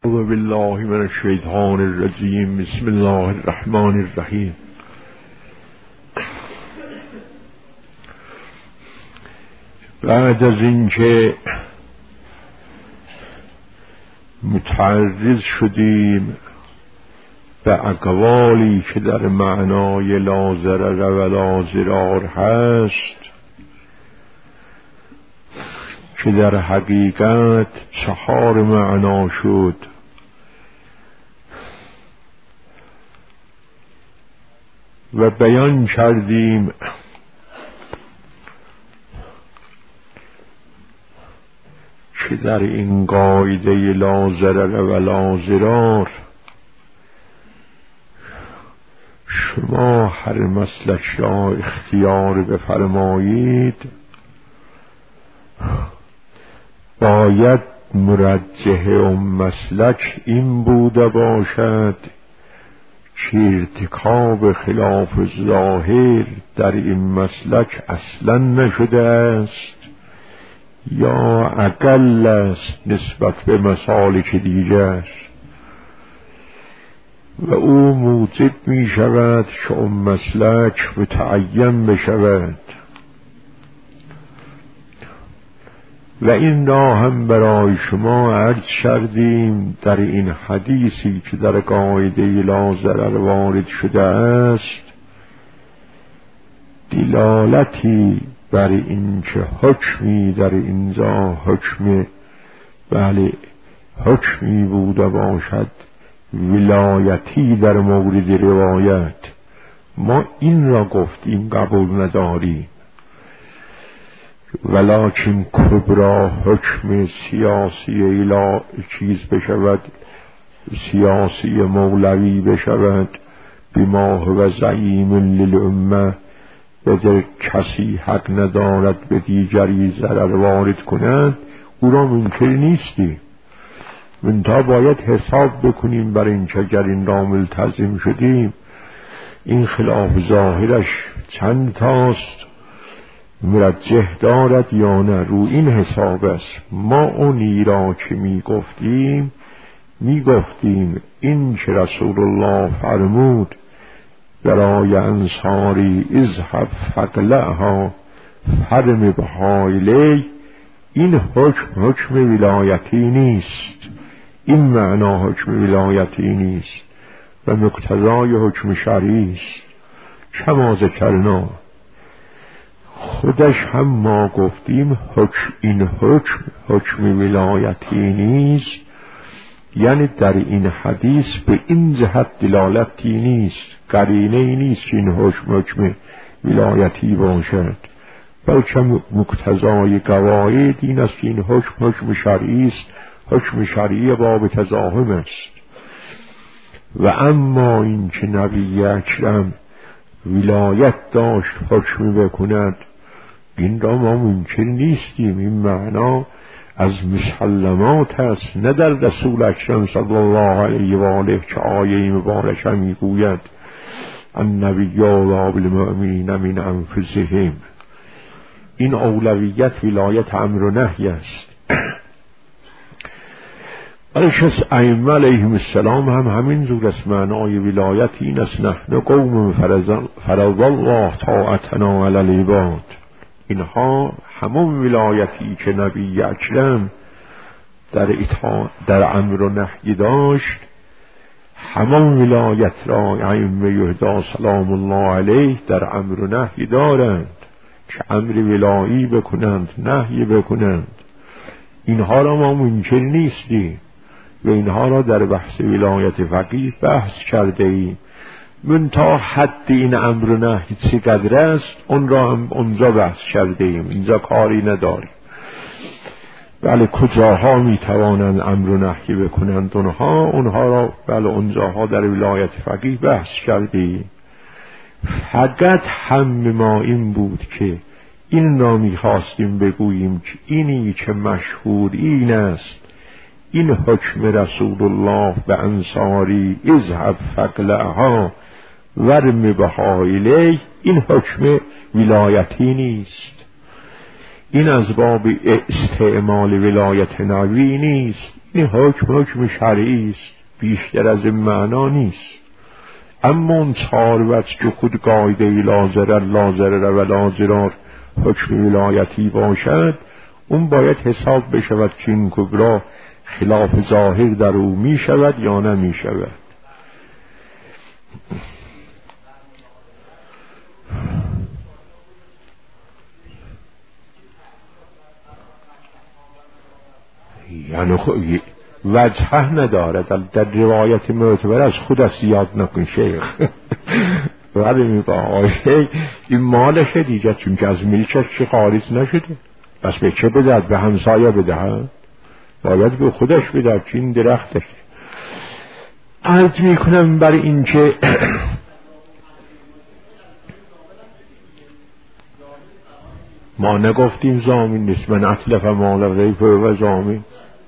اعوذ بالله من الشیطان الرجیم. بسم الله الرحمن الرحیم. بعد از اینکه متعرض شدیم به اقوالی که در معنای لا ضرر و لا ضرار هست، که در حقیقت 4 معنا شد، و بیان کردیم که در این قاعده لا ضرر و لا ضرار شما هر مسلک را اختیار بفرمایید، باید مرجح اون مسلک این بوده باشد که ارتکاب خلاف ظاهر در این مسلک اصلا نشده است یا اقل است نسبت به مسالک دیگر، و او موجب می شود که اون مسلک متعین بشود. و این را هم برای شما عرض کردیم در این حدیثی که در قاعده لا ضرر وارد شده است، دلالتی بر این که حکمی در اینجا حکمی بوده باشد ولایتی در مورد روایت. ما این را گفتیم قبول نداریم، ولکن کبرا حکم سیاسی بشود، سیاسی مولوی بشود، بما هو زعیم للامه، و در کسی حق ندارد به دیگری ضرر وارد کند، او را منکر نیستی. منتها باید حساب بکنیم بر این که اگر این را ملتزم شدیم این خلاف ظاهرش چند تاست، مرجح دارد یا نه، رو این حساب است. ما اونی را که میگفتیم این که رسول الله فرمود برای انصاری اذهب فقلعها فرم بها الی، این حکم ولایتی نیست، این معنا حکم ولایتی نیست و مقتضای حکم شرعی است. کما ذکرنا، خودش هم ما گفتیم این حکم ولایتی نیست، یعنی در این حدیث به این جهت دلالتی نیست، قرینه نیست که این حکم ولایتی باشد، بلکه مقتضای قواعد این است که این حکم شرعی است، حکم شرعی باب تزاحم است. و اما این که نبی اکرم ولایت داشت حکم بکند، این را ما منکر نیستیم، این معنا از مسلمات است، نه در رسول اکرم صلی الله علیه و آله که آیه مبارکه میگوید النبی اولی بالمؤمنین من انفسهم. این اولویت ولایت امر و نهی است. برشت ائمه علیهم السلام هم همین جور است. معنای ولایت این است نحن قوم فرض الله طاعتنا علی العباد. اینها همون ولایتی که نبی اکرم در امر و نهی داشت، همون ولایت را ائمه یهدا سلام الله علیه در امر و نهی دارند که امر ولایی بکنند، نهی بکنند. اینها را ما منکر نیستیم و اینها را در بحث ولایت فقیه بحث کرده ایم. من تا حد این امر و نهی چقدر است اون را هم اونجا بحث کرده ایم، اینجا کاری نداریم. بله کجاها میتوانند امر و نهی بکنند اونها را بله اونجاها در ولایت فقیه بحث کرده ایم. فقط هم ما این بود که این را میخواستیم بگوییم که اینی که مشهور این است، این حکم رسول الله به انصاری اذهب فقلعها ورم بها الی، این حکم ولایتی نیست، این از باب استعمال ولایت نبوی نیست، این حکم شرعی است، بیشتر از این معنا نیست. اما اون 4 وجه که خود قاعده لا ضرر و لا ضرار حکم ولایتی باشد، اون باید حساب بشود که این کبرا خلاف ظاهر در او می شود یا نمی شود. یعنی وجهه ندارد، در روایت معتبر از خود از یاد نکن شیخ. ولی میگه آقای این مالشه دیگه، چون که از ملکش چه خارج نشده، بس به چه بدهد؟ به همسایه بدهد؟ باید به خودش بدهد که این درختش. عرض میکنم برای این که ما نگفتیم زامین نیست، من اطلف مال غیف و زامین.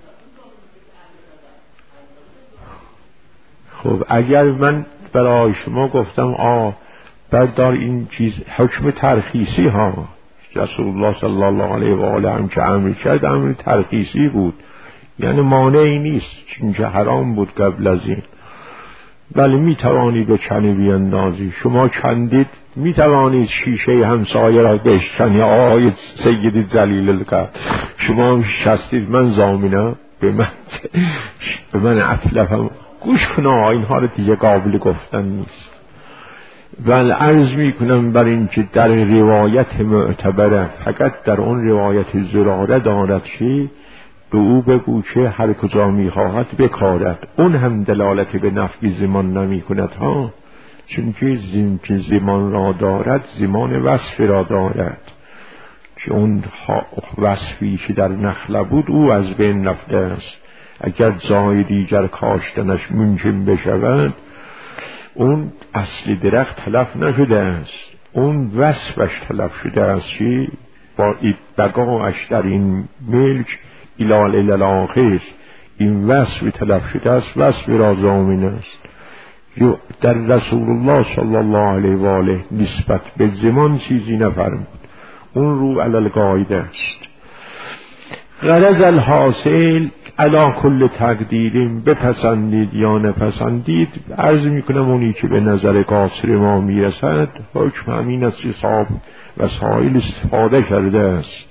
خب اگر من برای شما گفتم بردار این چیز حکم ترخیصی ها، رسول الله صلی الله علیه و آله هم که امر کرد امر ترخیصی بود، یعنی مانعی نیست، چون که حرام بود قبل از این. ولی می توانی به کنی بیندازی، شما کندید، می توانید شیشه همسایه را بشکنی. آقای سیدی ذلیل القدر شما شستید من ضامنم، به من اطلفم. گوش کنا، اینها رو دیگه قابل گفتن نیست. ولی عرض می کنم بر این که در روایت معتبره، فقط در اون روایت زراره دارد که به او بگو که هر کجا می خواهد بکارد. اون هم دلالت به نفی زمان نمی کند ها، چون که زمان را دارد زمان وصف را دارد، که اون وصفی که در نخله بود او از بین رفته است. اگر جای دیگر کاشتنش ممکن بشود، اون اصل درخت تلف نشده است، اون وصفش تلف شده است که با بقاش در این ملک الال الاخر این وصف تلف شده است، وصف را ضامن است. در رسول الله صلی الله علیه و آله نسبت به زمان چیزی نفرمود، اون رو علل قاعده است. غرض الحاصل علا کل تقدیریم، بپسندید یا نپسندید، عرض میکنم اونی که به نظر قاصر ما میرسد حکم همین است که صاحب وسایل استفاده کرده است.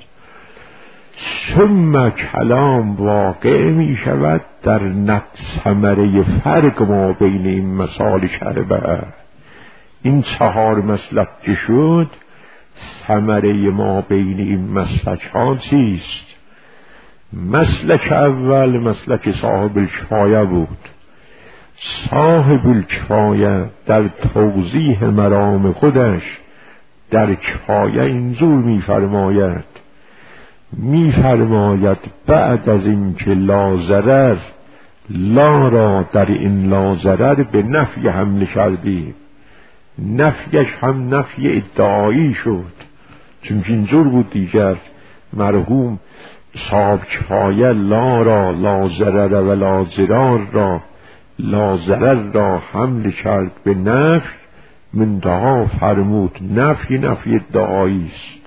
ثم کلام واقع می شود در ثمره فرق ما بین این مسالک اربعه. این 4 مسلک که شد، ثمره ما بین این مسلک ها چیست؟ مسلک اول مسلک صاحب الکفایه بود. صاحب الکفایه در توضیح مرام خودش در کفایه اینجور میفرماید بعد از این که لا ضرر، لا را در این لا ضرر به نفی حمل کردیم، نفیش هم نفی ادعایی شد، چون اینجور بود دیگر مرحوم صاحب کفایه لا را لا ضرر و لا ضرار را، لا ضرر را حمل کرد به نفی، منتها فرمود نفی ادعایی است.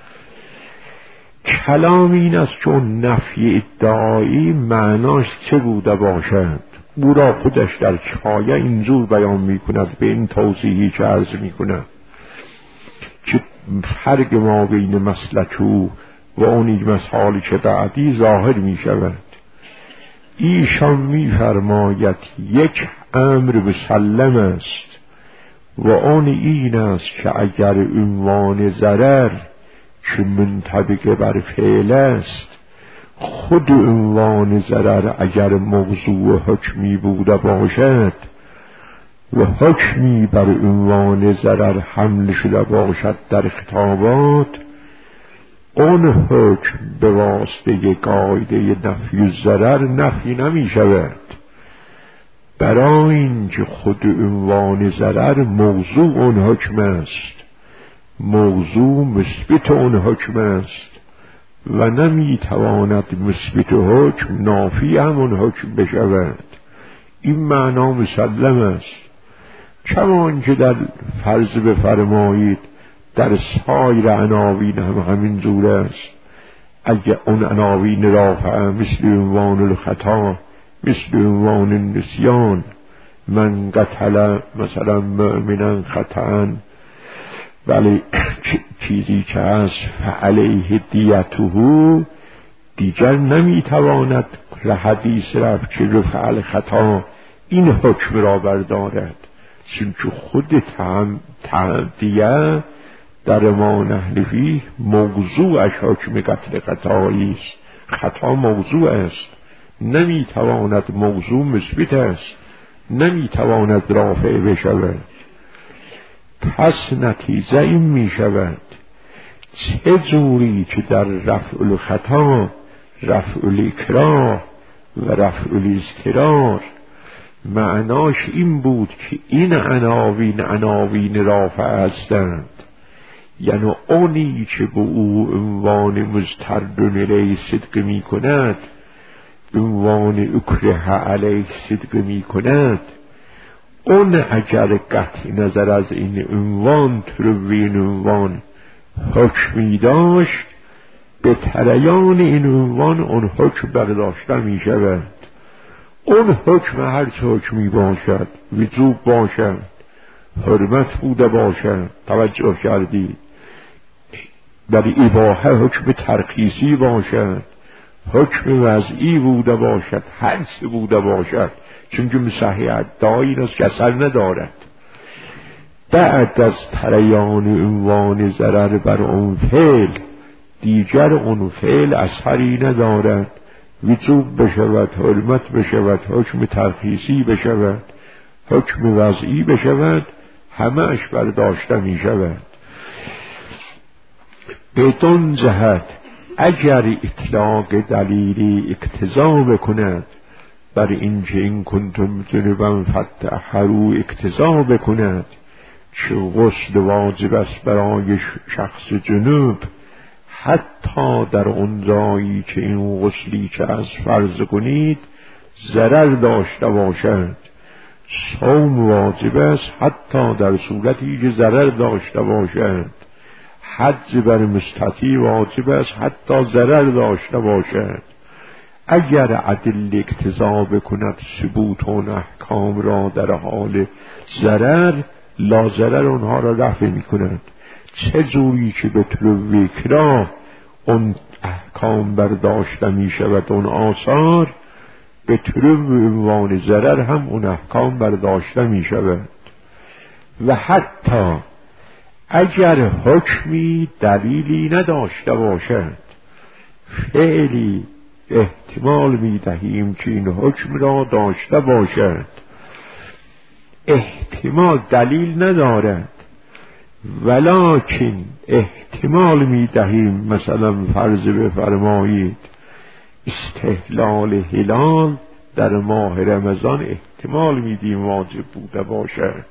کلام این است که نفی ادعایی معناش چه بوده باشد، او را خودش در کفایه اینجور بیان می کند به این توضیحی که عرض می کند که فرق ما بین مسلک او و اونی مسائلی که بعدی ظاهر می شود. ایشان می فرماید یک امر مسلم است و اون این است که اگر عنوان ضرر که منطبق بر فعل است، خود عنوان ضرر اگر موضوع حکمی بوده باشد و حکمی بر عنوان ضرر حمل شده باشد در خطابات، اون حکم به واسطه قاعده نفی ضرر نفی نمی شود، برای اینکه خود عنوان ضرر موضوع اون حکم است، موضوع مثبت اون حکم است و نمی تواند مثبت حکم نافی همون حکم بشود. این معنا مسلم است. کمان که در فرض بفرمایید در سایر عناوین هم همین جور است اگه اون عناوین رافعه مثل عنوان الخطا، مثل عنوان النسیان، من قتل مثلا مؤمنا خطأ، ولی چیزی که هست فعلیه دیته، دیگر نمیتواند حدیث رفت که رفع خطا این حکم را بردارد، چون که خود دیه در ما نحنفی موضوعش حکم قتل خطایی است. خطا موضوع است، نمیتواند موضوع مثبت است، نمیتواند رافع بشود. پس نتیجه این میشود چه جوری که در رفع الخطا، رفع الاکراه و رفع الاضطرار معناش این بود که این عناوین رافع هستند، یعنی اونی که به او عنوان مضطردن الیه صدق می کند، عنوان اکره علیه صدق می کند، اون اگر قطع نظر از این عنوان تروین عنوان حکمی داشت، به تریان این عنوان اون حکم برداشته می شود. اون حکم هر چه حکمی باشد، وجوب باشد، حرمت بوده باشد، توجه کردید، در اباحه حکم ترخیصی باشد، حکم وضعی بوده باشد، هر چه بوده باشد، چون که صحیح دایی است که اثر ندارد. بعد از تریان عنوان ضرر بر اون فعل، دیگر اون فعل اثری ندارد، وجوب بشود، حرمت بشود، حکم ترخیصی بشود، حکم وضعی بشود، همه اش برداشته می شود. بدون جهت اگر اطلاق دلیلی اقتضا بکند بر اینکه این کنتم جنبا فتطهروا اقتضا بکند که غسل واجب است برای شخص جنوب، حتی در اون جایی که این غسلی که از فرض کنید ضرر داشته باشد، صوم واجب است حتی در صورتی که ضرر داشته باشد، حج بر مستطیع واجب است حتی ضرر داشته باشد. اگر عدل اقتضا بکند ثبوت اون احکام را در حال ضرر، لا ضرر اونها را رفع می کند. چه جوری که به طلوع اکراه اون احکام برداشته می شود، اون آثار، به طلوع عنوان ضرر هم اون احکام برداشته می شود. و حتی اگر حکمی دلیلی نداشته باشد، فعلی احتمال می دهیم که این حکم را داشته باشد، احتمال دلیل ندارد، ولکن احتمال می دهیم، مثلا فرض بفرمایید استحلال هلال در ماه رمضان احتمال می دهیم واجب بوده باشد،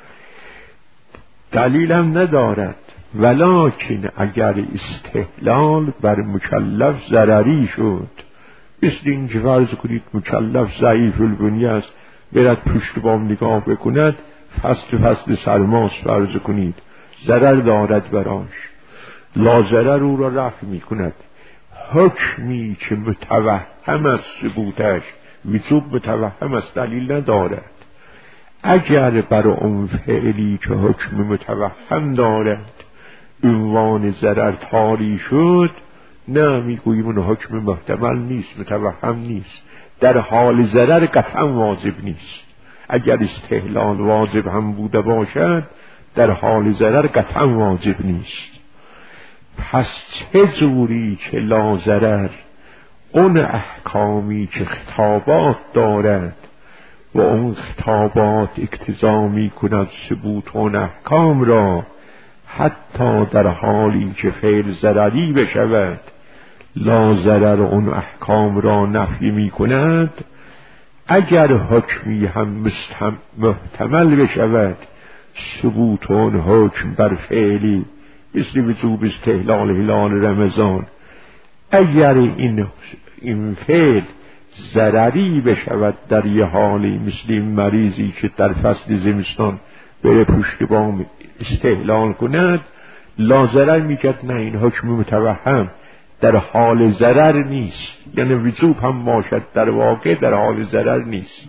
دلیل هم ندارد، ولکن اگر استحلال بر مکلف ضرری شد، مثل این که فرض کنید مکلف ضعیف البنیه است، برد پشت بام نگاه بکند، فصل سرماست فرض کنید، ضرر دارد براش، لا ضرر او را رفع می کند. حکمی که متوهم است ثبوتش، وجوب متوهم است، دلیل ندارد. اگر بر اون فعلی که حکم متوهم دارد عنوان ضرر تاری شد، نه میگوییم اون حکم محتمل نیست، متوهم نیست، در حال ضرر قطعا واجب نیست. اگر استحلال واجب هم بوده باشد، در حال ضرر قطعا واجب نیست. پس چه جوری که لا ضرر اون احکامی که خطابات دارد و اون خطابات اقتضا می کند ثبوت اون احکام را، حتی در حالی که فعل ضرری بشود، لا ضرر اون احکام را نفی می کند. اگر حکمی هم محتمل بشود ثبوت اون حکم بر فعلی، مثل وجوب استحلال هلال رمضان، اگر این فعل ضرری بشود در یه حالی، مثل این مریضی که در فصل زمستان بره پشت بام استحلال کند، لا ضرر میکرد، نه این حکم متوهم. در حال ضرر نیست، یعنی وجوب هم باشد در واقع در حال ضرر نیست.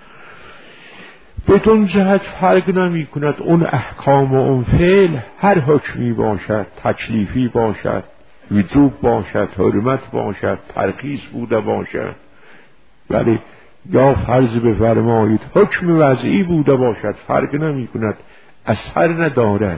بدون جهت فرق نمی کند اون احکام و اون فعل هر حکمی باشد، تکلیفی باشد، وجوب باشد، حرمت باشد، ترخیص بوده باشد، ولی یا فرض بفرمایید حکم وضعی بوده باشد، فرق نمی کند، اثر ندارد.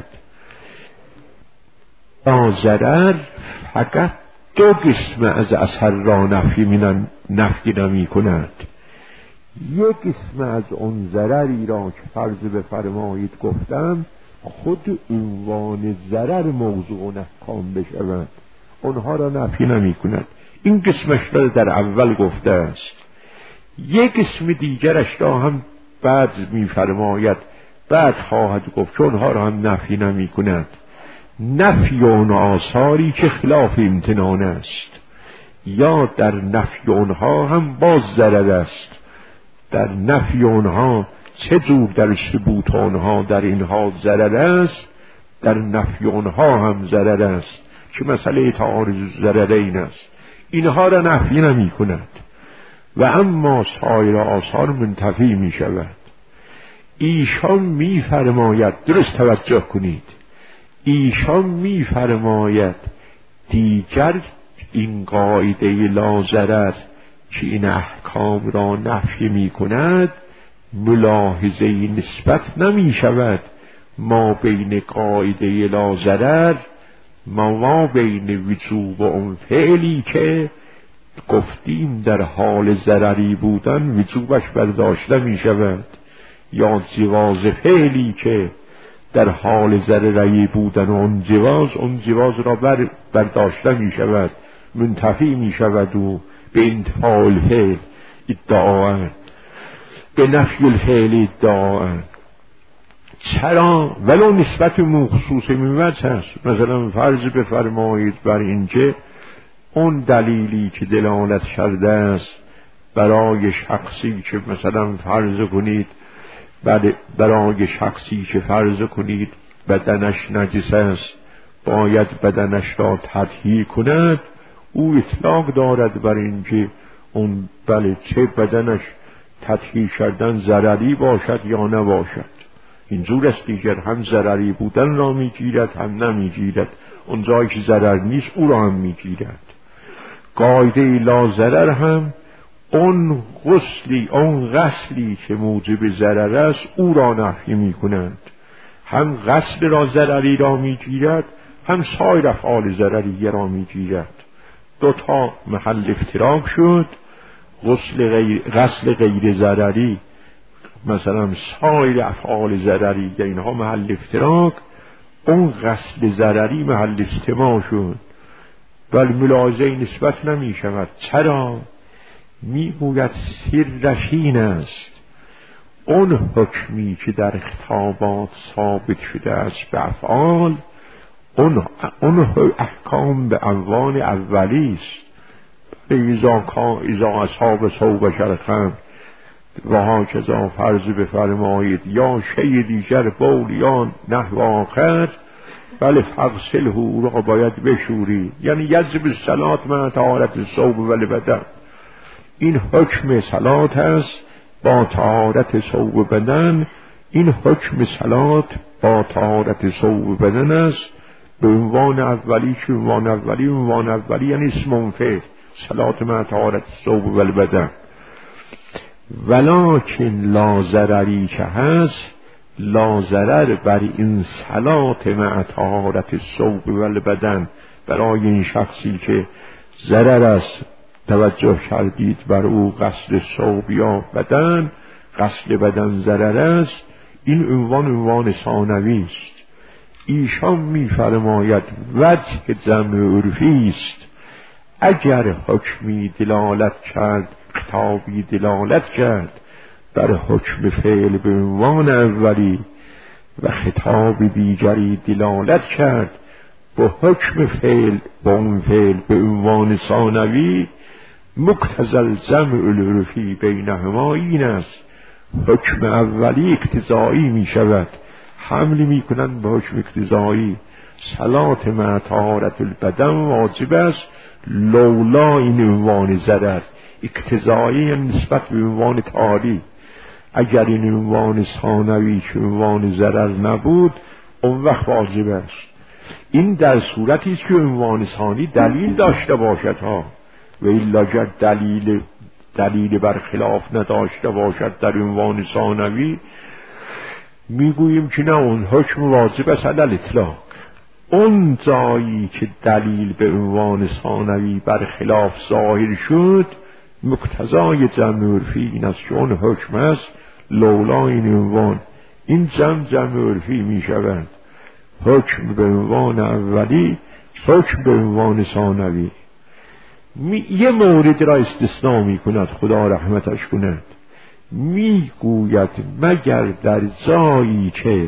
ضرر فقط دو قسم از اثر را نفی نمی کند. یک قسم از اون ضرری را که فرض بفرمایید گفتم خود عنوان ضرر موضوع احکام بشود، اونها را نفی نمی کند. این قسمش را در اول گفته است. یک قسم دیگرش را هم بعد می فرماید، بعد خواهد گفت، چون ها را هم نفی نمی کند. نفی اون آثاری که خلاف امتنان است، یا در نفی اونها هم باز ضرر است. در نفی اونها چه جور در ثبوت اونها در اینها ضرر است، در نفی اونها هم ضرر است که مسئله تعارض ضررین است. اینها را نفی نمی کند و اما سایر آثار منتفی می شود. ایشان می فرماید، درست توجه کنید، ایشان می فرماید دیگر این قاعده لا ضرر که این احکام را نفی می کند ملاحظه نسبت نمی شود ما بین قاعده لا ضرر ما بین وجوب و اون فعلی که گفتیم در حال ضرری بودن وجوبش برداشته می شود، یا جواز فعلی که در حال ضرری بودن اون جواز را برداشته می شود، منتفی می شود و به انتفاع الفعل ادعاء، به نفی الفعل ادعاء. چرا؟ ولو نسبت مخصوص میوت هست. مثلا فرض بفرمایید بر اینکه اون دلیلی که دلالت کرده است برای شخصی که مثلا فرض کنید برای شخصی که فرض کنید بدنش نجس است باید بدنش را تطهیر کند، او اطلاق دارد بر اینکه اون چه بدنش تطهیر کردن ضرری باشد یا نباشد. اینجور است دیگر، هم ضرری بودن را میگیرد هم نمیگیرد، اون جایی که ضرر نیست او را هم میگیرد. قاعده لا ضرر هم اون غسلی که موجب ضرر است او را نفی میکنند. هم غسل را ضرری را میگیرد، هم سایر افعال ضرری را میگیرد. دو تا محل افتراق شد. غسل غیر ضرری، مثلا سایر افعال ضرری، اینها محل افتراق، اون غسل ضرری محل اجتماع شد، ولی ملاحظه نسبت نمی شود. چرا؟ میگوید سرش این است اون حکمی که در خطابات ثابت شده است به افعال، اون احکام به عنوان اولی است. اذا اصحاب صوب شرخم و هاکذا فرض بفرمایید یا شی دیگر بول یا نحو آخر، بله فغسله او را باید بشوری، یعنی یجب الصلاة مع طهارت الثوب والبدن. این حکم صلات است با طهارت ثوب بدن. این حکم صلات با طهارت ثوب بدن است به عنوان اولی، که عنوان اولی یعنی اسم فعل، صلات مع طهارت الثوب والبدن. ولکن لا ضرری که هست، لا ضرر بر این صلات مع طهارت الثوب والبدن، برای این شخصی که ضرر است توجه کردید بر او غسل ثوب یا بدن، غسل بدن ضرر است، این عنوان ثانوی است. ایشان می‌فرماید وجه جمع عرفی است. اگر حکمی دلالت کرد، خطابی دلالت کرد بر حکم فعل به عنوان اولی و خطاب دیگری دلالت کرد با حکم فعل با اون فعل به عنوان ثانوی، مقتضی الجمع العرفی بینهما این است. حکم اولی اقتضایی می شود، حمل می کنند به حکم اقتضایی. صلات مع طهارت البدن واجب است لولا این عنوان ضرر اقتضایی نسبت به عنوان تعالی. اگر این عنوان ثانوی که عنوان ضرر نبود اون وقت واجب است. این در صورتی است که عنوان ثانی دلیل داشته باشد ها، و الا اگر دلیل برخلاف نداشته باشد در عنوان ثانوی میگوییم که نه، اون حکم واجب است علی الاطلاق. اون جایی که دلیل به عنوان ثانوی برخلاف ظاهر شد مقتضای جمع عرفی این است که اون حکم است لولا این عنوان. این جمع عرفی می شود حکم به عنوان اولی، حکم به عنوان ثانوی. یه مورد را استثناء می کند، خدا رحمتش کند، می گوید مگر در جایی که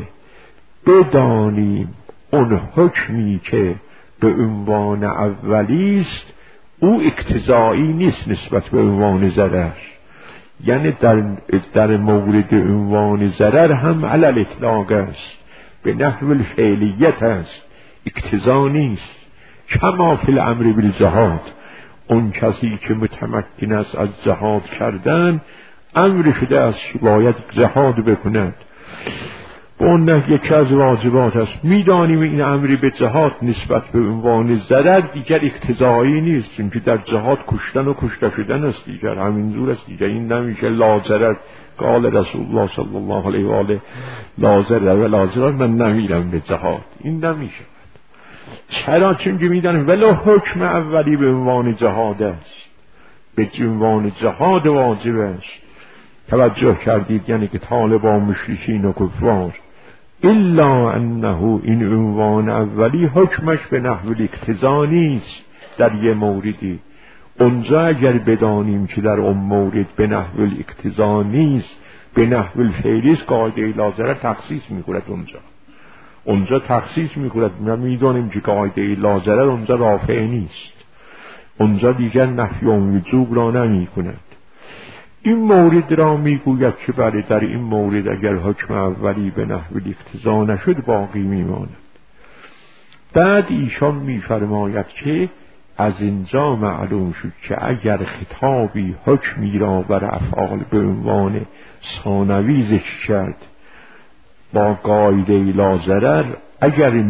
بدانیم اون حکمی که به عنوان اولی است او اقتضایی نیست نسبت به عنوان ضرر. یعنی در مورد عنوان ضرر هم علی الاطلاق است، به نحو الفعلیت است، اقتضا نیست. کما فی الامر بالجهاد، اون کسی که متمکن است از جهاد کردن امر شده است که باید جهاد بکند، با اون نه یکی از واجبات است. میدانیم این امری به جهاد نسبت به عنوان ضرر دیگر اقتضایی نیست، چون که در جهاد کشتن و کشته شدن است دیگر، همین جور است دیگر. این نمیشه لا ضرر، قال رسول الله صلی الله علیه و آله لا ضرر و لا ضرر، من نمیرم به جهاد. این نمیشه. چرا؟ چون که میدانیم ولو حکم اولی به عنوان جهاد است، به عنوان جهاد واجب است. توجه کردید؟ یعنی که طالبان مشرکین و کفار، الا انه این عنوان اولی حکمش به نحو الاقتضا نیست در یه موردی. اونجا اگر بدانیم که در اون مورد به نحو الاقتضا نیست، به نحو الفعلی است، قاعده لا ضرر تخصیص می‌کند. اونجا تخصیص می‌کند. ما می‌دانیم که قاعده لا ضرر اونجا رافع نیست، اونجا دیگر نفی وجوب را نمی‌کند. این مورد را میگوید که بله در این مورد اگر حکم اولی به نحو الاقتضا نشد باقی میماند. بعد ایشان میفرماید که از اینجا معلوم شد که اگر خطابی حکمی را بر افعال به عنوان ثانوی ذکر کرد با قاعده لا ضرر، اگر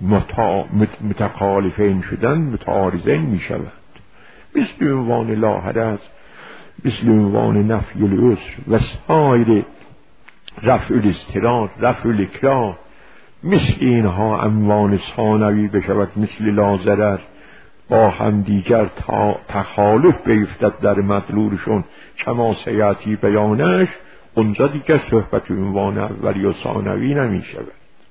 متخالفین شدن متعارضین میشوند، مثل عنوان لا حرج، مثل عنوان نفی العسر و سایر رفع الاضطرار، رفع الاکراه، مثل اینها عنوان ثانوی بشود، مثل لا ضرر، با هم دیگر تخالف بیفتد در مدلولشون کما سیاتی بیانش، اونجا دیگر صحبت عنوان اولی و ثانوی نمی شود.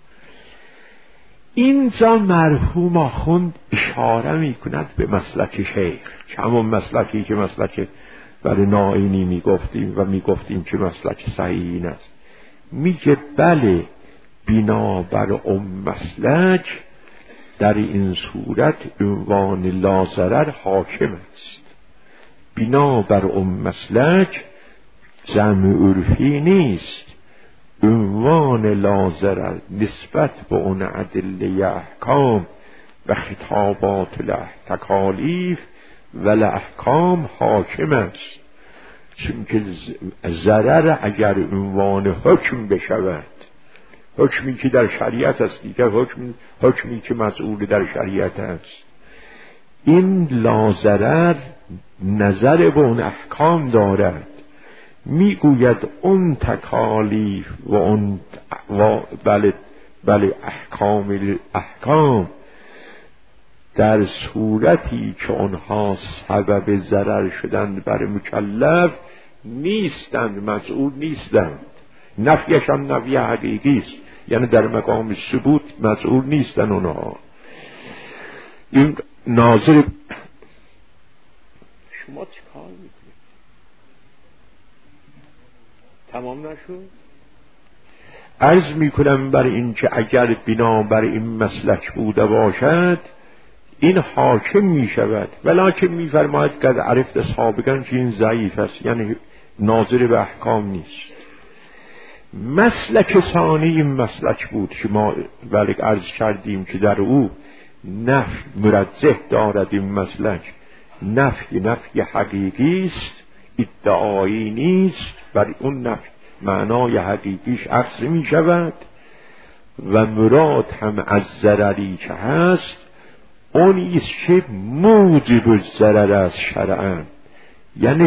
اینجا مرحوم آخوند اشاره می کند به مسلک شیخ، که همون مسلکی که مسلک برای نائینی میگفتیم و میگفتیم که مسلک صحیح این است. میگه بله بنابر اون مسلک در این صورت عنوان لا ضرر حاکم است. بنابر اون مسلک جمع عرفی نیست، عنوان لا ضرر نسبت به اون ادله احکام و خطابات تکالیف و احکام حاکم است. چون که ضرر اگر عنوان حکم بشود، حکمی که در شریعت است دیگر، حکمی که مسئول در شریعت است، این لا ضرر نظر به اون احکام دارد. میگوید اون تکالیف و اون بله احکام در صورتی که آنها سبب ضرر شدند بر مکلف نیستند، مسئول نیستند. نفیش هم نفی حقیقی است، یعنی در مقام ثبوت مسئول نیستند آنها. این ناظر شما چه کار میکنید؟ تمام نشد؟ عرض میکنم بر این که اگر بنابر این مسلک بوده باشد این حاکم می شود، ولیکن می فرماید که عرفت سابقا که این ضعیف است، یعنی ناظر به احکام نیست. مسلک ثانی این مسلک بود که ما عرض کردیم که در او نفی مرجح دارد این مسلک، نفی حقیقی است، ادعایی نیست، بر اون نفی معنای حقیقیش عکس می شود و مراد هم از ضرری که هست اونی است که موجب الضرر است شرعاً، یعنی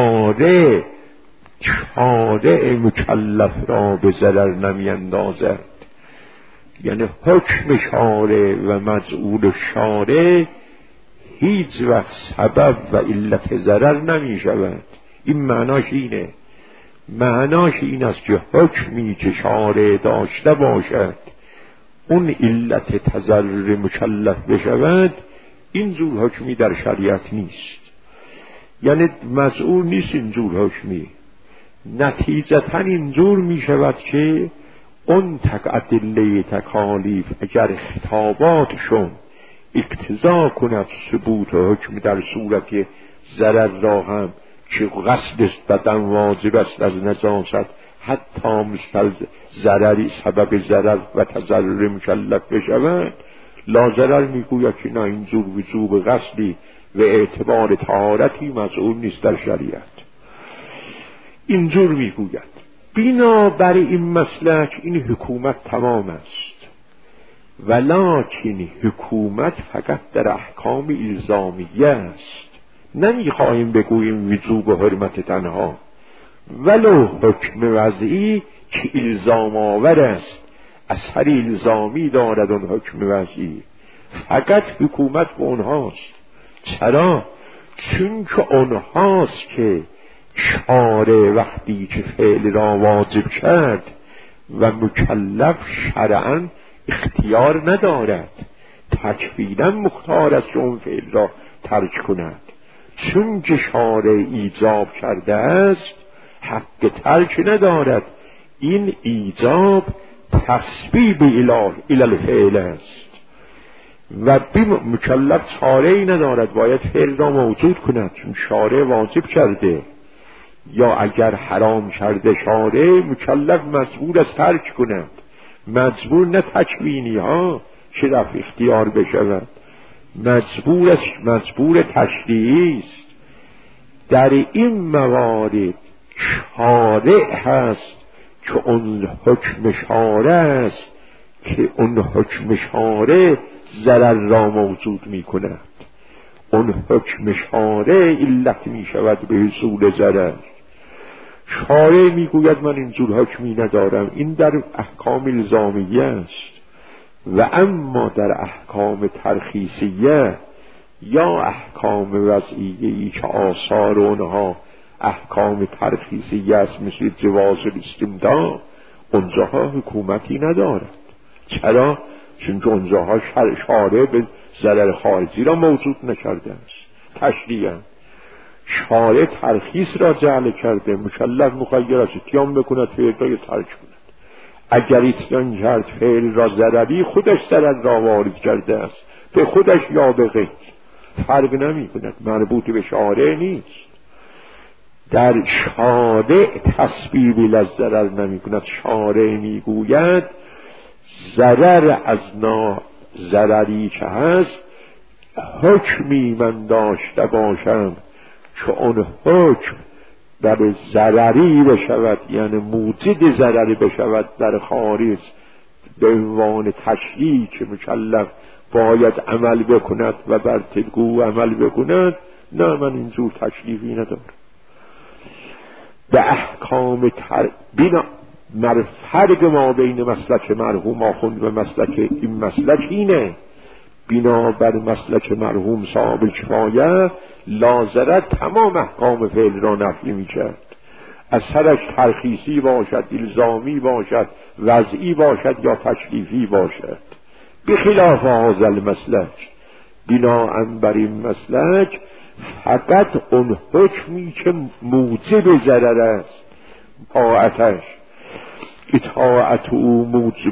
شارع مکلف را به ضرر نمی اندازد، یعنی حکم شارع و مزعول شارع هیچ وقت سبب و علت ضرر نمی شود. این معناش اینه، معناش این است که حکمی که شارع داشته باشد اون علت تضرر مکلف بشود، این جور حکمی در شریعت نیست، یعنی مزعول نیست این جور حکمی. نتیجتا اینجور می شود که اون ادله تکالیف اگر خطاباتشون اقتضا کند ثبوت حکم در صورت ضرر را هم که قصد بدن واجب است از نجاست، حتی مستلزم ضرری سبب ضرر و تضرر مکلف بشود، لا ضرر میگوید که نه، اینجور وجوب قصدی و اعتبار طهارتی مزعول نیست در شریعت. اینجور میگوید. بنابر این مسلک این حکومت تمام است، ولکن حکومت فقط در احکام الزامیه است. نمیخواهیم بگوییم وجوب حرمت تنها، ولو حکم وضعی که الزام آور است، اثر الزامی دارد اون حکم وضعی، فقط حکومت به اونهاست. چرا؟ چون که اونهاست که شارع وقتی که فعل را واجب کرد و مکلف شرعاً اختیار ندارد، تکفیراً مختار است که اون فعل را ترک کند. چون که شارع ایجاب کرده است حق ترک ندارد، این ایجاب تسبیب الی الفعل است و مکلف چاره‌ای ندارد، باید فعل را موجود کند چون شارع واجب کرده، یا اگر حرام کرده شارع مکلف مجبور است ترک کند، مجبور نه تکوینی ها که رفع اختیار بشود، مجبور تشریعی است. در این موارد شارع هست که اون حکم شارع است که اون حکم شارع ضرر را موجود می کند، اون حکم شارع علت می شود به حصول ضرر. شارع می گوید من اینجور حکمی ندارم، این در احکام الزامیه است. و اما در احکام ترخیصیه یا احکام وضعیه‌ای که آثار اونها احکام ترخیصیه است، مثل جواز الاستمتاع، اونجاها حکومتی ندارد. چرا؟ چون که اونجاها شارع به ضرر خارجی را موجود نکرده است. تشریعاً شارع ترخیص را جعل کرده، مکلف مخیر است اتیان بکند، فعل را ترک کند. اگر اتیان کرد فعل را ضرری، خودش ضرر را وارد کرده است، به خودش یا به غیر فرق نمی کند، مربوط به شارع نیست. در شارع تسبیب للضرر نمی کند. شارع می گوید ضرر از ضرری که هست حکمی من داشته باشم که اون حکم در ضرری بشود، یعنی موجد ضرری بشود در خارج، به عنوان تشریع که مکلف باید عمل بکند و بر تلگو عمل بکند، نه من اینجور تشریفی ندارم. به احکام فرق ما بین مسلک مرحوم آخوند و مسلک این مسلک اینه، بنابر مسلک مرحوم صاحب الکفایه لازرد تمام احکام فعل را نفی می کرد، اثرش ترخیصی باشد، الزامی باشد، وضعی باشد یا تشریفی باشد. بخلاف هذا المسلک، بناء بر این مسلک فقط اون حکمی که موجب ضرر است، طاعتش اطاعت او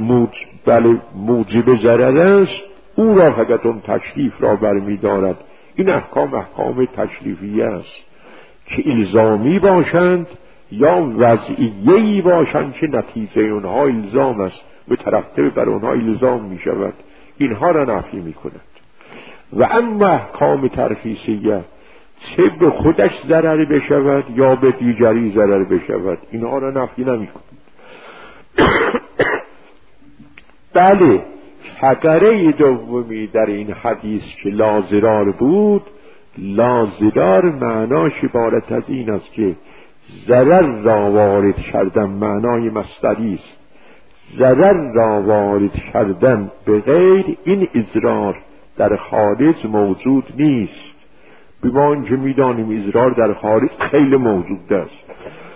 موجب ضرر است، او را فقط اون تشریف را برمی دارد. این احکام تشریفی است که الزامی باشند یا وضعیه‌ای باشند که نتیجه اونها الزام است، مترتب بر اونها الزام می شود، اینها را نفی می کند. و اما احکام ترخیصیه چه به خودش ضرر بشود یا به دیگری ضرر بشود، اینها را نفی نمی‌کند. بله، فقره دومی در این حدیث که لازرار بود، لازرار معناش عبارت از این است که ضرر را وارد کردن، معنای مصدری است. ضرر را وارد کردن به غیر این اضرار در خارج موجود نیست. بما اینکه میدانیم اضرار در خارج خیلی موجود است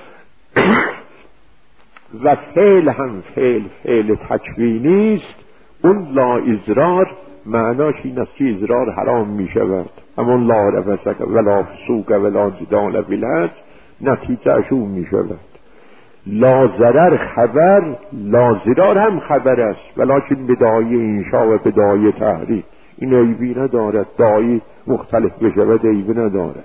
و فعل هم فعل تکوینی است. اون لا اضرار معناش این است که اضرار حرام می شود، همون لا رفسک ولا فسوق ولا جدال فی الارض نتیجه اشون می شود. لا ضرر خبر، لا ضرار هم خبر است، ولکن بدایه انشاء و بدایه تحریم. این عیبی ندارد، دایی مختلف بشود عیبی ندارد.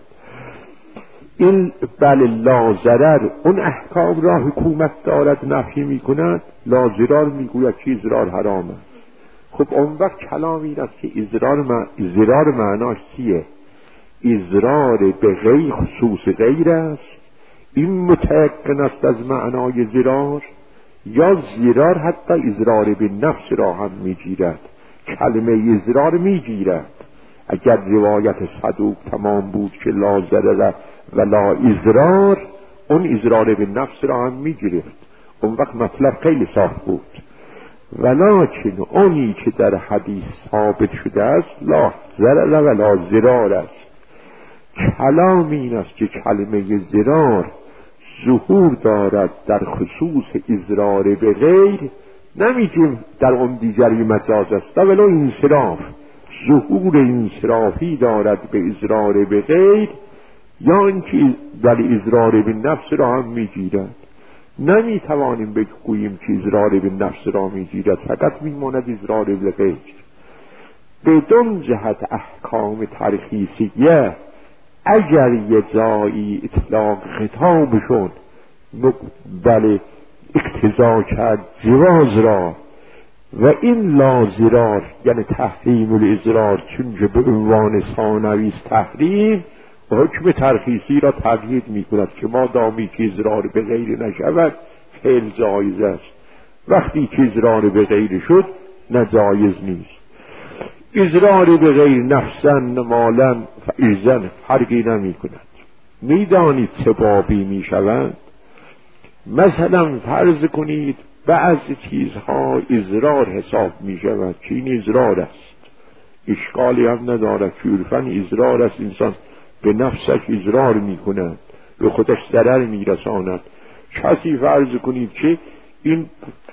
این بله لا ضرر اون احکام را حکومت دارد نفی می کند، لا ضرار می گوید که اضرار حرام است. خب اون وقت کلام این است که اضرار معناش چیه؟ اضرار به غیر خصوص غیر است، این متأکد است از معنای ضرار، یا ضرار حتی اضرار به نفس را هم میگیرد. کلمه اضرار میگیرد. اگر روایت صدوق تمام بود که لا ضرر و لا اضرار، اون اضرار به نفس را هم میگیرد. اون وقت مطلب خیلی صاف بود. ولکن اونی که در حدیث ثابت شده است لا ضرر و لا ضرار است. کلام این است که کلمه ضرار ظهور دارد در خصوص اضرار به غیر، نمیگیم در اون دیگری مجاز است، ولو انصراف ظهور انصرافی دارد به اضرار به غیر، یا اینکه در اضرار به نفس را هم میگیرد. نمیتوانیم بگوییم که اضرار به نفس را میگیرد، فقط میماند اضرار به غیر. بدون جهت احکام ترخیصیه اگر یه جایی اطلاق خطابشون بله اقتضا کرد جواز را و این لازرار یعنی تحریم الاضرار چون که به عنوان ثانوی تحریم و حکم ترخیصی را تغییر می کند که ما دامی که اضرار به غیر نشود فعل جایز است، وقتی که اضرار به غیر شد نجایز نیست. اضرار به غیر نفسن مالن فعیزن فرقی نمی کند. میدانید چه بابی می شوند؟ مثلا فرض کنید بعضی چیزها اضرار حساب می شود که این اضرار است، اشکالی هم ندارد که عرفاً اضرار است، انسان به نفسش اضرار می کند، به خودش ضرر می رساند. کسی فرض کنید که این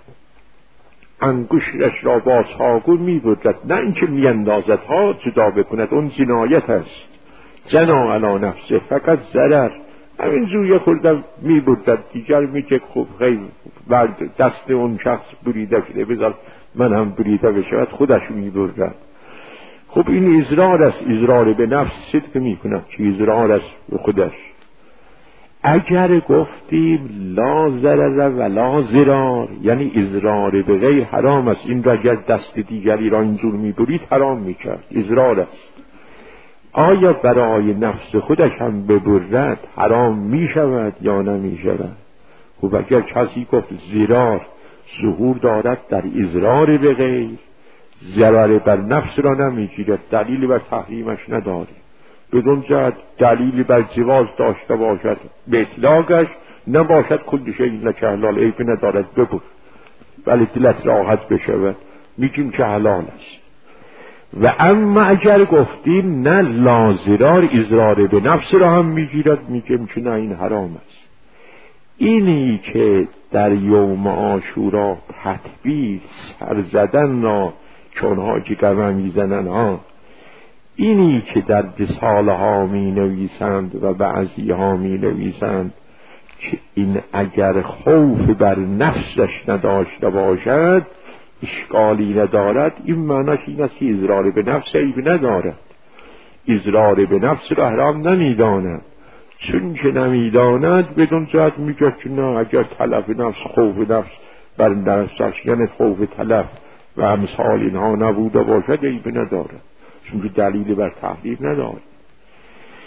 انگشتش را با چاقو می بردد، نه اینکه می اندازد ها جدا بکند، اون جنایت است، جنا علی نفسه، فقط ضرر. همین جویه خوردم می بردد، دیگر می که خب خیلی دست اون شخص بریده شده، بذار من هم بریده بشود، خودش می بردد. خب این اضرار است، اضرار به نفس صدق می کند که اضرار است به خودش. اگر گفتیم لا ضرر و لا ضرار یعنی اضرار به غیر حرام است، این را اگر دست دیگری را اینجور می برید حرام می کرد، اضرار است. آیا برای نفس خودش هم ببرد حرام می شود یا نمی شود؟ خب اگر کسی گفت ضرار ظهور دارد در اضرار به غیر، ضرر بر نفس را نمی گیرد، دلیلی بر تحریمش نداری، بدون جهت دلیلی بر جواز داشته باشد به اطلاقش نباشد کل شیء لک حلال، عیبی ندارد ببر ولی دلت راحت بشود، میگیم که حلال است. و اما اگر گفتیم نه لا ضرار اضرار به نفس را هم میگیرد، میگیم که نه این حرام است. اینی که در یوم عاشورا تطبیق سر زدن را چونها که قوم میزنن ها، اینی که در رساله ها می نویسند و بعضی ها می نویسند که این اگر خوف بر نفسش نداشته باشد اشکالی ندارد، این معنیش این است که اضرار به نفس عیب ندارد، اضرار به نفس را حرام نمیداند، چون که نمیداند بدون جهت میگه که نه اگر تلف نفس خوف نفس بر نفسش یعنی خوف تلف و امثال اینها نبوده باشد عیب ندارد، چون که دلیلی بر تحریم ندارد.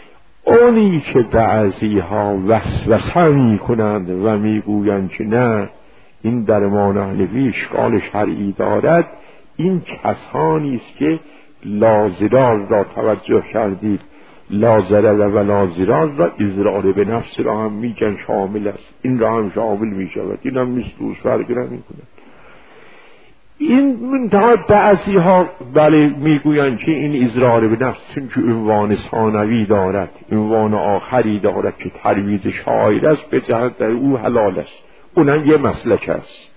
اونی که بعضی ها وسوسه می کنند و می گویند که نه این درمان حنفی اشکال شرعی دارد، این کسانی است که لازرار را توجه کردید، لازرر و لازرار را اضرار به نفس را هم میگن شامل است، این را هم شامل می شود، این هم نیست دوست فرق نمی کند. این منتها بعضی ها بله میگویند که این اضرار به نفس چون که عنوان ثانوی دارد، عنوان آخری دارد که ترویج شاعر است، به جهت در او حلال است، اونم یه مسلک است.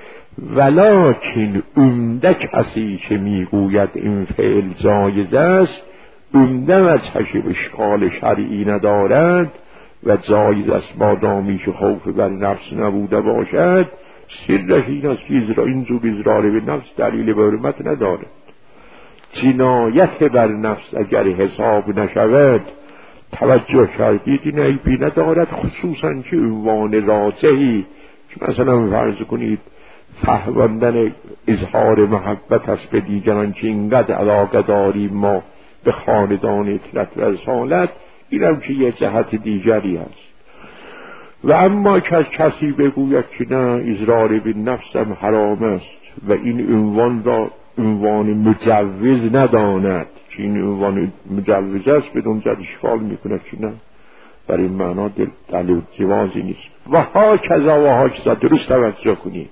ولکن عمده کسی که میگوید این فعل جایز است، عمده وجهش اشکال شرعی ندارد و جایز است مادامی که خوف بر نفس نبوده باشد، سرش این است که این زور اضرار به نفس دلیل به حرمت ندارد. جنایت بر نفس اگر حساب نشود، توجه کردید این عیبی ندارد، خصوصا که عنوان راجحی که مثلا فرض کنید فهماندن اظهار محبت است به دیگران که اینقدر علاقه داریم ما به خاندان اطلت و رسالت، اینم که یه جهت دیگری است. و اما کسی بگوید که نه اضرار به نفس هم حرام است و این عنوان را عنوان مجوز نداند که این عنوان مجوز است، بدون جد اشکال میکند که نه برای این معنا دلیل جوازی نیست. و ها کذا درست توجه کنید،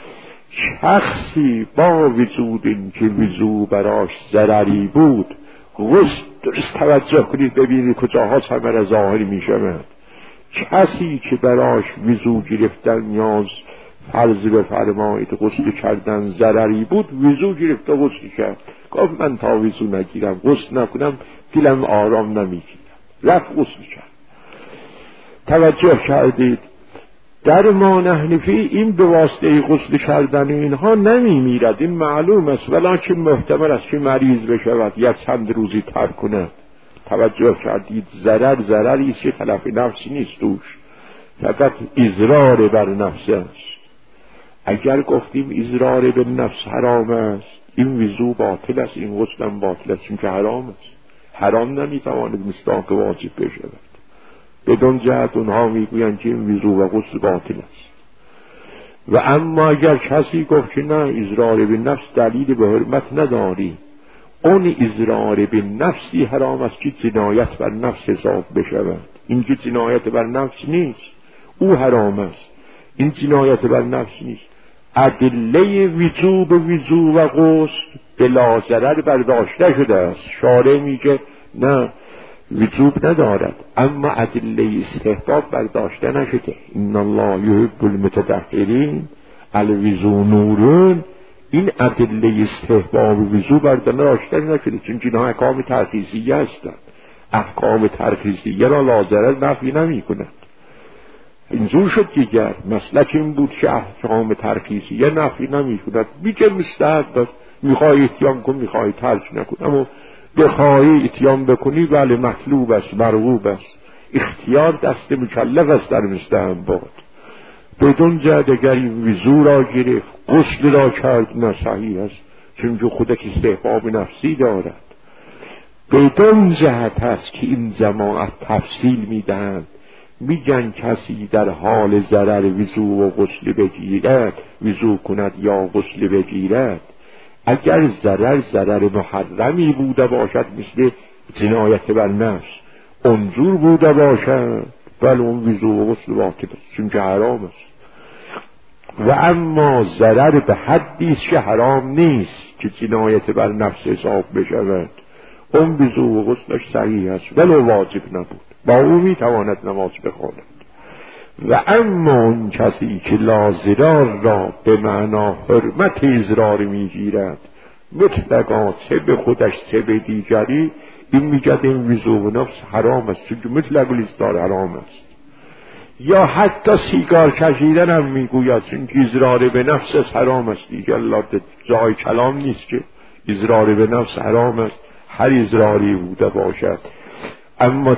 شخصی با وجود این که وضو براش ضرری بود، غسل درست توجه کنید ببینید کجاها ثمر ظاهری میشود. کسی که براش وضو گرفتن نیاز فرض بفرمایید غسل کردن ضرری بود، وضو گرفت و غسل کرد، گفت من تا وضو نگیرم غسل نکنم دلم آرام نمیگیرم، رفت غسل کرد. توجه کردید درمان حنفی این به واسطه غسل کردن اینها نمیمیرد، این معلوم است، ولکن محتمل است که مریض بشود یا چند روزی ترک کند. توجه کردید ضرری است که تلف نفسی نیست توش، فقط اضرار بر نفس است. اگر گفتیم اضرار به نفس حرام است، این وضو باطل است، این غسل هم باطل است، چون که حرام است. حرام نمیتواند مصداق واجب بشود. بدون جهت اونها میگویند که این وضو و غسل باطل است. و اما اگر کسی گفت که نه اضرار به نفس دلیل به حرمت نداری، اون اضرار به نفسی حرام است که جنایت بر نفس حساب بشود. این که جنایت بر نفس نیست، او حرام است، این جنایت بر نفس نیست. ادله وجوب وضو و غسل بلا ضرر برداشته شده است. شارع میگه نه وجوب ندارد، اما ادله استحباب برداشته نشده. ان الله یحب المتطهرین الوضو نورون، این ادله استحباب وضو برداشته نشده، چون اینها احکام ترخیصیه هستند. احکام ترخیصیه را لازرر نفی نمی کند. اینجور شد دیگر مسلک این بود که احکام ترخیصیه نفی نمی کند، میگه مستحب است، میخوای اتیام کن میخوای ترک نکن، اما بخواهی اتیام بکنی بله مطلوب است، مرغوب است. اختیار دست مکلف است در مستحبات. بدون جهت اگر این وضو را گرفت غسل را کرد نه صحیح است، چون که خودک استحباب نفسی دارد. بدون جهت است که این جماعت تفصیل میدهند، میگن کسی در حال ضرر وضو و غسل بگیرد، وضو کند یا غسل بگیرد، اگر ضرر محرمی بوده باشد مثل جنایت بر نفس، اونجور بوده باشد بل اون وضو و غسل باطل است، چون که حرام است. و اما ضرر به حدی است که حرام نیست که جنایت بر نفس حساب بشود، اون وضو و غسلش صحیح است ولو واجب نبود، با او میتواند نماز بخواند. و اما اون کسی که لازرار را به معنا حرمت اضرار میگیرد، مطلقا چه به خودش چه به دیگری، این میگد این وضو و نفس حرام است، چون مطلق الاضرار حرام است. یا حتی سیگار کشیدن هم میگوید چون که اضرار به نفس حرام است. دیگه الله جای کلام نیست که اضرار به نفس حرام است، هر اضراری بوده باشد. اما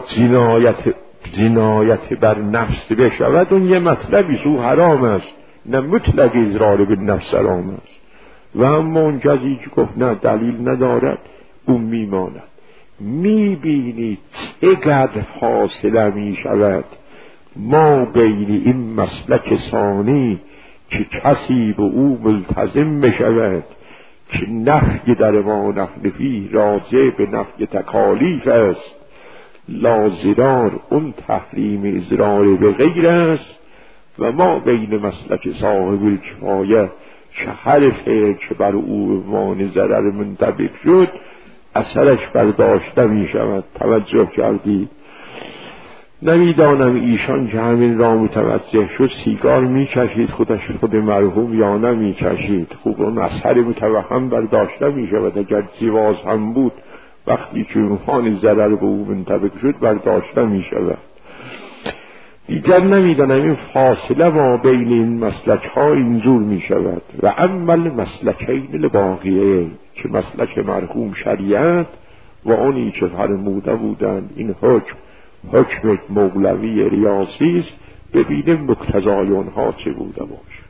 جنایت بر نفس بشود اون یه مطلبی سو حرام است، نه مطلق اضرار به نفس حرام است. و اما اون کسی که گفت نه دلیل ندارد اون میماند. می بینید چقدر فاصله می شود ما بین این مسلک ثانی که کسی به او ملتزم بشود که نفی در ما نفی راجع به نفی تکالیف است، لازرار اون تحریم اضرار به غیر است و ما بین مسلک صاحب الکفایه که هر فعل که بر او عنوان ضرر منطبق شد اثرش برداشته می شود. توجه کردید؟ نمیدانم ایشان که همین را متوجه شد سیگار می کشید خود مرحوم یا نمی کشید. خوب اون اثر متوهم برداشته می شود. اگر جواز هم بود وقتی که عنوان ضرر به او منطبق شد برداشته می شود. دیگر نمیدانم این فاصله ما بین این مسلک ها اینجور می شود. و عمل مسلکین الباقیه که مسلک مرحوم شریعت و آنی که فرموده بودند این حکم مولوی ریاضی است، ببینیم مقتضای آنها چه بوده باشه.